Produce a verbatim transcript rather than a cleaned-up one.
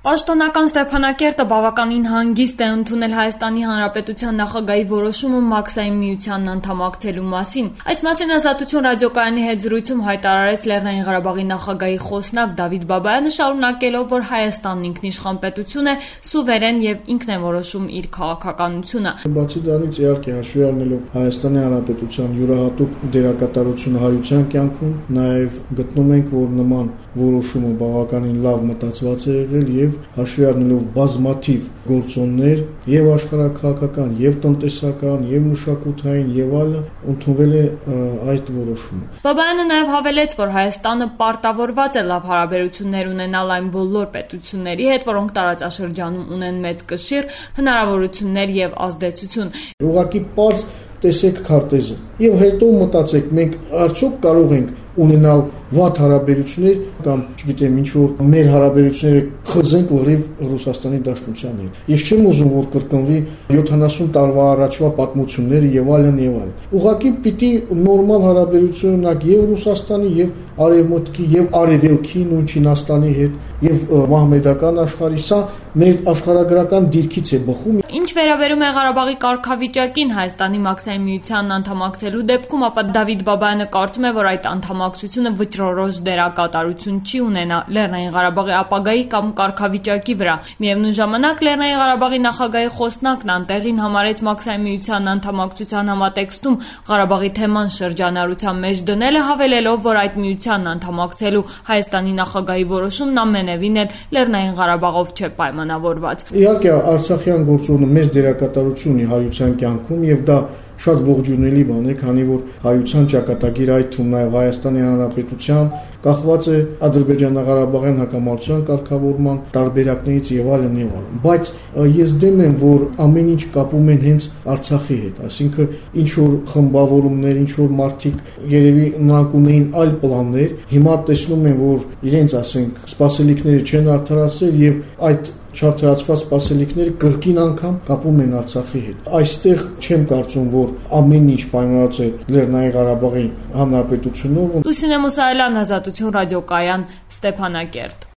Պաշտոնական Ստեփանակերտը բավականին հանգիստ է ընդունել Հայաստանի Հանրապետության նախագահի որոշումը Մաքսային միությանն անդամակցելու մասին։ Այս մասին Ազատություն ռադիոկայանի հետ զրույցում հայտարարեց Լեռնային Ղարաբաղի նախագահի խոսնակ Դավիթ Բաբայանը, շարունակելով, որ Հայաստանն ինքնիշխան պետություն է, սուվերեն եւ ինքն է որոշում իր քաղաքականությունը։ Բացի դրանից, իհարկե, հաշվի առնելով Հայաստանի Հանրապետության յուրահատուկ դերակատարությունը հայության կյանքում, նաեւ գտնում ենք, որ նման որոշումը բավականին լավ մտածված է եղել եւ հաշվի առնելով բազմաթիվ գործոններ եւ աշխարհաքաղաքական եւ տնտեսական եւ մշակութային եւ այլն, ընդունվել է այդ որոշումը։ Բաբայանը նաեւ հավելեց, որ Հայաստանը պարտավորված է լավ հարաբերություններ ունենալ այն բոլոր պետությունների հետ, որոնք տարածաշրջանում ունեն մեծ կշիռ, հնարավորություններ եւ ազդեցություն։ Ուղղակի պարզ տեսեք քարտեզը եւ հետո մտածեք, մենք արդյոք կարող ենք ունենալ վատ հարաբերություններ կամ, չգիտեմ, ինչ որ մեր հարաբերությունները խզենք լրիվ Ռուսաստանի Դաշնության հետ։ Ես չեմ ուզում, որ կրկնվի յոթանասուն տարվա առաջվա պատմությունները եւ այլն եւ այլն։ Ուղղակի պիտի նորմալ հարաբերություն ունենանք եւ Ռուսաստանի եւ Արևմուտքի եւ Արևելքի նույն Չինաստանի հետ եւ մահմեդական աշխարհի, սա մեր աշխարհագրական դիրքից է բխում։ Ինչ վերաբերում է Ղարաբաղի կարգավիճակին Հայաստանի Մաքսային միությանն անդամակցելու դեպքում, ապա Դավիթ Բաբայանը կարծում է, որ այդ անդամակցությունը վճռորոշ դերակատարություն չի ունենա Լեռնային Ղարաբաղի ապագայի կամ կարգավիճակի վրա։ Միևնույն ժամանակ Լեռնային Ղարաբաղի նախագահի խոսնակն անտեղին համարեց Մաքսային միությանն անդամակցության համատեքստում Ղարաբաղի թեման շրջանառության մեջ դնելը, հավելելով, որ այդ միությանն անդամակցելու Հայաստանի նախագահի որոշումն ամենևին էլ Լեռնային Ղարաբաղով չէ պայմանավորված։ Իհարկե, արցախյան գործոնը մեծ դերակատարություն ունի հայության կյանքում եւ դա շատ ողջունելի բան է, քանի որ հայության ճակատագիրը, այդ թվում նաև Հայաստանի Հանրապետության, կախված է Ադրբեջանա-Ղարաբաղյան հակամարտության կարգավորման տարբերակներից եւ այլն եւ այլն։ Բայց ես դեմ եմ, որ ամեն ինչ կապում են հենց Արցախի հետ, այսինքն ինչ որ խմբավորումներ, ինչ որ մարդիկ երևի նրանք ունեին այլ պլաններ, հիմա տեսնում են, որ իրենց, ասենք, սպասելիքները չեն արդարացրել եւ այդ չարդարացված սպասելիքները կրկին անգամ կապում են Արցախի հետ։ Այստեղ չեմ կարծում, որ ամեն ինչ պայմանավորված է Լեռնային Ղարաբաղի Հանրապետությունով։ Լուսինե Մուսայելյան, Ազատություն ռադիոկայան, Ստեփանակերտ։